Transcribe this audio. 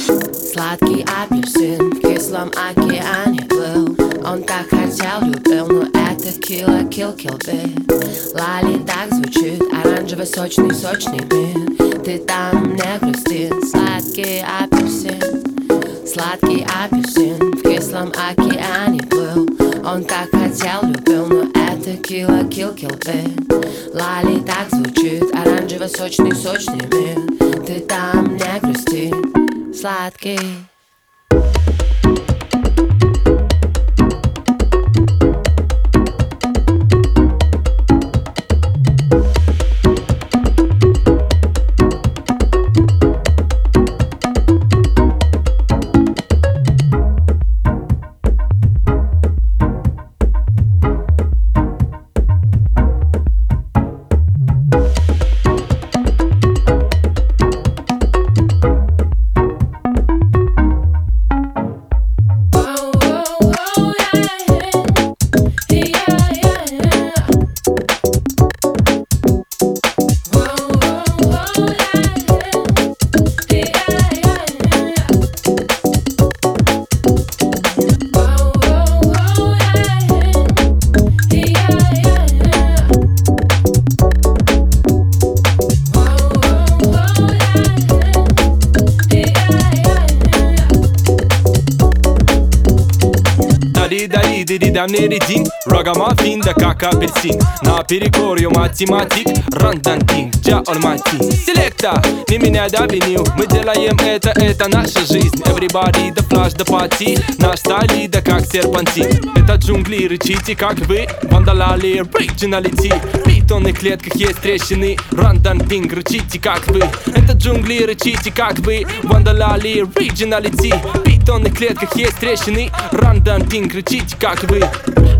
Сладкий апельсин в кислом океане плыл. Он так хотел, любил, но это kill-kill-kill-бит. Лали так звучит, оранжевый сочный мир. Ты там не грусти, сладкий апельсин. Сладкий апельсин в кислом океане плыл. Он так хотел, любил, но это kill-kill-kill-бит. Лали так звучит, оранжевый сочный мир. Ты там не грусти, сладкий. Дам неридин, рогамафин, да как апельсин. Наперекор ее математик, рандантин, джа альматин. Селекта, не меня довинил, мы делаем это наша жизнь. Everybody, да флаш, да пати, наш стали, да как серпантин. Это джунгли, рычите как вы, вандалали, оригиналити. В бетонных клетках есть трещины, рандантин, рычите как вы. Это джунгли, рычите как вы, вандалали, оригиналити. В бетонных клетках есть трещины, рандантин, кричите как вы.